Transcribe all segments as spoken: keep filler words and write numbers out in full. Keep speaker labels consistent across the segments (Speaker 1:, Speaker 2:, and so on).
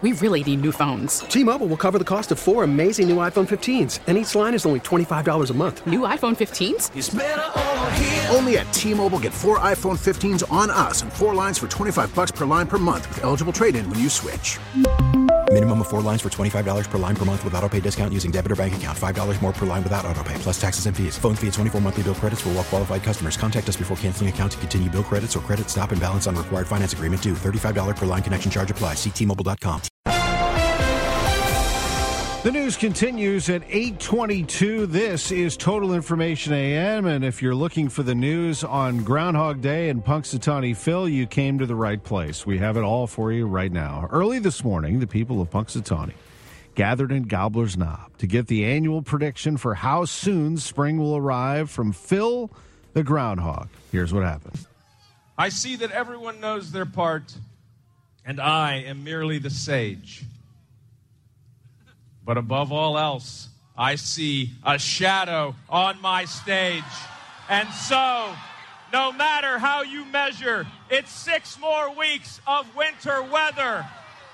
Speaker 1: We really need new phones.
Speaker 2: T-Mobile will cover the cost of four amazing new iPhone fifteens, and each line is only twenty-five dollars a month.
Speaker 1: New iPhone fifteens?
Speaker 3: It's better over here.
Speaker 4: Only at T-Mobile, get four iPhone fifteens on us and four lines for twenty-five dollars per line per month with eligible trade-in when you switch.
Speaker 5: Minimum of four lines for twenty-five dollars per line per month with autopay discount using debit or bank account. five dollars more per line without autopay, plus taxes and fees. Phone fee at twenty-four monthly bill credits for well-qualified customers. Contact us before canceling account to continue bill credits or credit stop and balance on required finance agreement due. thirty-five dollars per line connection charge applies. See T Mobile dot com.
Speaker 6: The news continues at eight twenty-two. This is Total Information A M, and if you're looking for the news on Groundhog Day and Punxsutawney Phil, you came to the right place. We have it all for you right now. Early this morning, the people of Punxsutawney gathered in Gobbler's Knob to get the annual prediction for how soon spring will arrive from Phil the Groundhog. Here's what happened.
Speaker 7: I see that everyone knows their part, and I am merely the sage. But above all else, I see a shadow on my stage. And so, no matter how you measure, it's six more weeks of winter weather.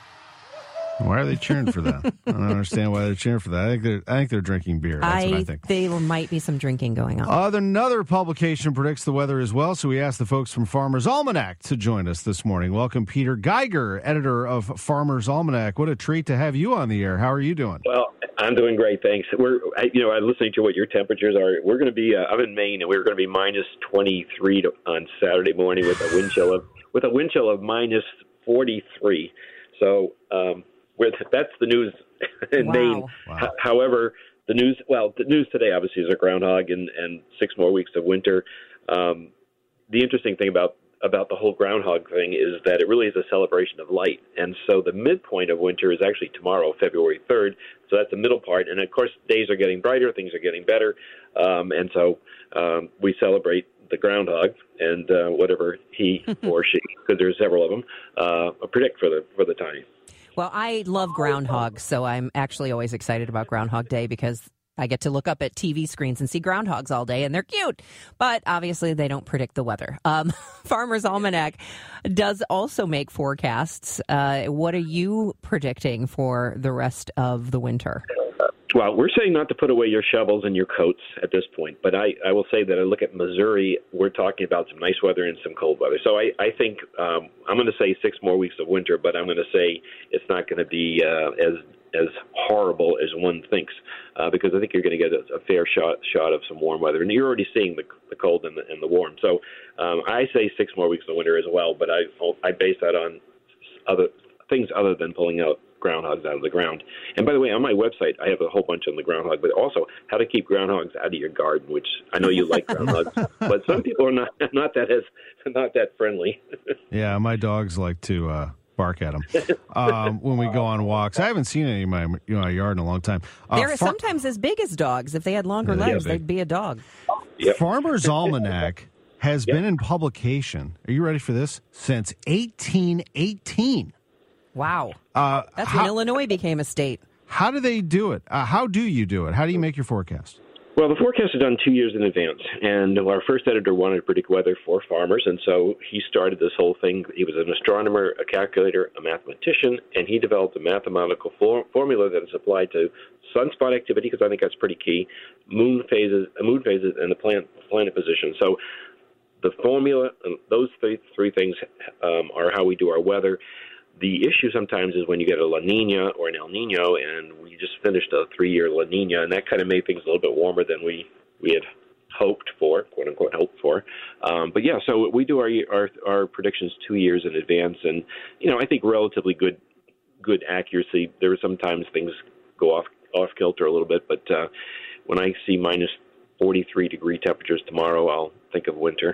Speaker 6: Why are they cheering for that? I don't understand why they're cheering for that. I think they're, I think they're drinking beer. That's
Speaker 8: I,
Speaker 6: what I think.
Speaker 8: There might be some drinking going on.
Speaker 6: Uh, another publication predicts the weather as well, so we asked the folks from Farmer's Almanac to join us this morning. Welcome, Peter Geiger, editor of Farmer's Almanac. What a treat to have you on the air. How are you doing?
Speaker 9: Well, I'm doing great, thanks. We're, I, you know, I'm listening to what your temperatures are. We're going to be, uh, I'm in Maine, and we're going to be minus twenty-three to, on Saturday morning with a wind chill of with a wind chill of minus forty-three. So. Um, With, that's the news in
Speaker 8: wow.
Speaker 9: Maine.
Speaker 6: Wow.
Speaker 9: H- however, the news, well, the news today obviously is a groundhog and, and six more weeks of winter. Um, the interesting thing about, about the whole groundhog thing is that it really is a celebration of light. And so the midpoint of winter is actually tomorrow, February third. So that's the middle part. And, of course, days are getting brighter, things are getting better. Um, and so um, we celebrate the groundhog and uh, whatever he or she, because there's several of them, uh, predict for the for the time.
Speaker 8: Well, I love groundhogs, so I'm actually always excited about Groundhog Day because I get to look up at T V screens and see groundhogs all day, and they're cute. But obviously, they don't predict the weather. Um, Farmer's Almanac does also make forecasts. Uh, what are you predicting for the rest of the winter?
Speaker 9: Well, we're saying not to put away your shovels and your coats at this point, but I, I will say that I look at Missouri, we're talking about some nice weather and some cold weather. So I, I think um, I'm going to say six more weeks of winter, but I'm going to say it's not going to be uh, as as horrible as one thinks, uh, because I think you're going to get a, a fair shot shot of some warm weather, and you're already seeing the, the cold and the, and the warm. So um, I say six more weeks of winter as well, but I I base that on other things other than pulling out groundhogs out of the ground. And by the way, on my website, I have a whole bunch on the groundhog, but also how to keep groundhogs out of your garden, which I know you like groundhogs, but some people are not not that as not that friendly.
Speaker 6: Yeah, my dogs like to uh, bark at them um, when we go on walks. I haven't seen any in my, you know, my yard in a long time. Uh,
Speaker 8: They're
Speaker 6: far-
Speaker 8: sometimes as big as dogs. If they had longer
Speaker 6: Yeah,
Speaker 8: legs,
Speaker 6: big.
Speaker 8: they'd be a dog.
Speaker 9: Yep.
Speaker 6: Farmer's Almanac has
Speaker 9: Yep.
Speaker 6: been in publication. Are you ready for this? Since eighteen eighteen.
Speaker 8: Wow.
Speaker 6: Uh,
Speaker 8: That's
Speaker 6: how,
Speaker 8: when Illinois became a state.
Speaker 6: how do they do it? Uh, how do you do it? How do you make your forecast?
Speaker 9: Well, the forecast is done two years in advance, and our first editor wanted to predict weather for farmers, and so he started this whole thing. He was an astronomer, a calculator, a mathematician, and he developed a mathematical for- formula that is applied to sunspot activity, because I think that's pretty key, moon phases, uh, moon phases, and the planet planet position. So the formula, those three, three things um, are how we do our weather. The issue sometimes is when you get a La Nina or an El Nino, and we just finished a three-year La Nina, and that kind of made things a little bit warmer than we, we had hoped for, quote-unquote hoped for. Um, but, yeah, so we do our, our our predictions two years in advance, and, you know, I think relatively good good accuracy. There are sometimes things go off, off kilter a little bit, but uh, when I see minus forty-three degree temperatures tomorrow, I'll think of winter.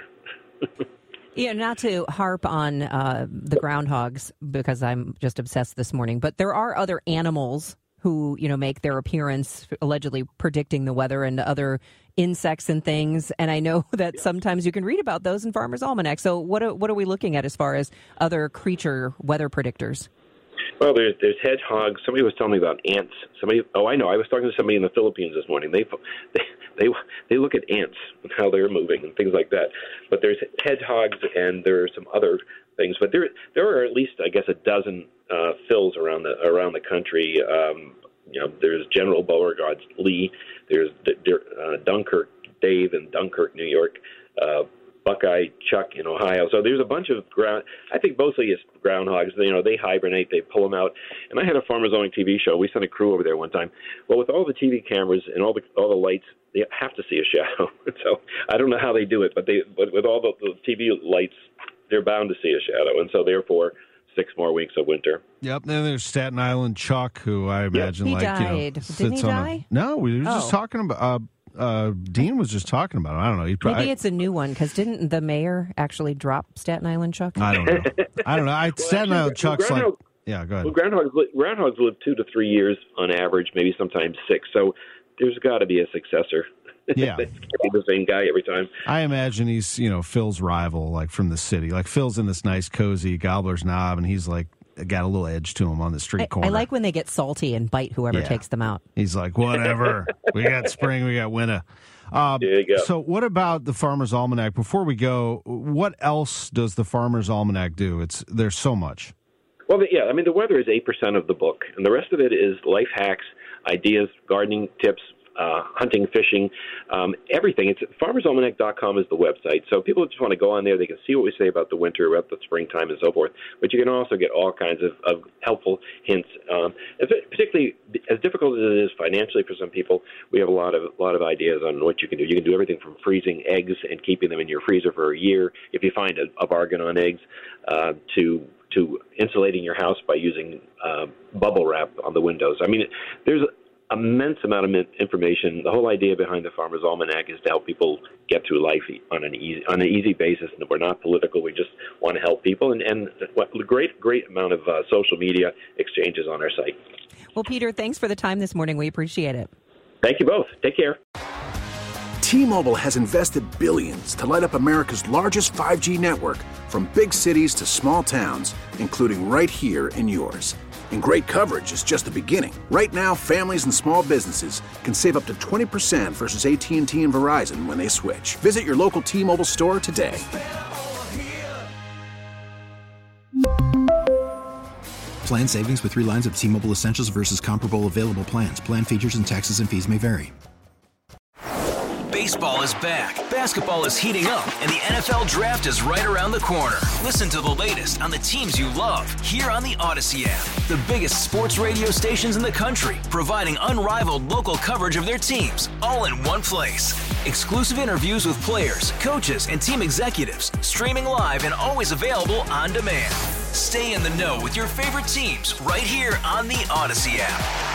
Speaker 8: Yeah, not to harp on uh, the groundhogs because I'm just obsessed this morning, but there are other animals who, you know, make their appearance allegedly predicting the weather, and other insects and things. And I know that sometimes you can read about those in Farmer's Almanac. So what are, what are we looking at as far as other creature weather predictors?
Speaker 9: Well, there's, there's hedgehogs. Somebody was telling me about ants. Somebody, oh, I know. I was talking to somebody in the Philippines this morning. They they they, they look at ants and how they're moving and things like that. But there's hedgehogs and there are some other things. But there there are at least, I guess, a dozen uh, Phils around the around the country. Um, you know, there's General Beauregard Lee. There's uh, Dunkirk Dave in Dunkirk, New York. Uh, Buckeye Chuck in Ohio. So there's a bunch of ground. I think mostly it's groundhogs. You know, they hibernate, they pull them out. And I had a Farmers Only T V show. We sent a crew over there one time. Well, with all the T V cameras and all the all the lights, they have to see a shadow. So I don't know how they do it, but they but with all the, the T V lights, they're bound to see a shadow. And so therefore, six more weeks of winter.
Speaker 6: Yep. Then there's Staten Island Chuck, who I imagine
Speaker 8: he
Speaker 6: like
Speaker 8: died.
Speaker 6: you know
Speaker 8: Didn't
Speaker 6: sits
Speaker 8: he
Speaker 6: on
Speaker 8: die?
Speaker 6: A, no, we were just
Speaker 8: Oh.
Speaker 6: talking about. Uh, Uh, Dean was just talking about it. I don't know. He probably,
Speaker 8: Maybe it's a new one, because didn't the mayor actually drop Staten Island Chuck?
Speaker 6: I don't know. I don't know. I,
Speaker 9: Well,
Speaker 6: Staten
Speaker 9: actually,
Speaker 6: Island Chuck's
Speaker 9: groundhog,
Speaker 6: like, yeah, go ahead.
Speaker 9: Well, groundhogs, li- groundhogs live two to three years on average, maybe sometimes six. So there's got to be a successor.
Speaker 6: Yeah.
Speaker 9: It's going to be the same guy every time.
Speaker 6: I imagine he's, you know, Phil's rival, like from the city. Like Phil's in this nice, cozy Gobbler's Knob, and he's like got a little edge to him on the street
Speaker 8: I,
Speaker 6: corner.
Speaker 8: I like when they get salty and bite whoever
Speaker 6: Yeah.
Speaker 8: takes them out.
Speaker 6: He's like, whatever. We got spring, we got winter. Um,
Speaker 9: There you go.
Speaker 6: So, what about the Farmer's Almanac? Before we go, what else does the Farmer's Almanac do? It's there's so much.
Speaker 9: Well, the- yeah, I mean, the weather is eight percent of the book, and the rest of it is life hacks, ideas, gardening tips, uh, hunting, fishing, um, everything. It's farmers almanac dot com is the website. So people just want to go on there. They can see what we say about the winter, about the springtime, and so forth. But you can also get all kinds of, of helpful hints. Um, particularly as difficult as it is financially for some people, we have a lot of a lot of ideas on what you can do. You can do everything from freezing eggs and keeping them in your freezer for a year if you find a, a bargain on eggs, uh, to to insulating your house by using uh, bubble wrap on the windows. I mean, there's immense amount of information. The whole idea behind the Farmer's Almanac is to help people get through life on an easy on an easy basis. And we're not political. We just want to help people. And, and what a great, great amount of uh, social media exchanges on our site.
Speaker 8: Well, Peter, thanks for the time this morning. We appreciate it.
Speaker 9: Thank you both. Take care.
Speaker 4: T-Mobile has invested billions to light up America's largest five G network, from big cities to small towns, including right here in yours. And great coverage is just the beginning. Right now, families and small businesses can save up to twenty percent versus A T and T and Verizon when they switch. Visit your local T-Mobile store today.
Speaker 5: Plan savings with three lines of T-Mobile Essentials versus comparable available plans. Plan features and taxes and fees may vary.
Speaker 3: Baseball is back, basketball is heating up, and the N F L Draft is right around the corner. Listen to the latest on the teams you love here on the Odyssey app. The biggest sports radio stations in the country, providing unrivaled local coverage of their teams, all in one place. Exclusive interviews with players, coaches, and team executives, streaming live and always available on demand. Stay in the know with your favorite teams right here on the Odyssey app.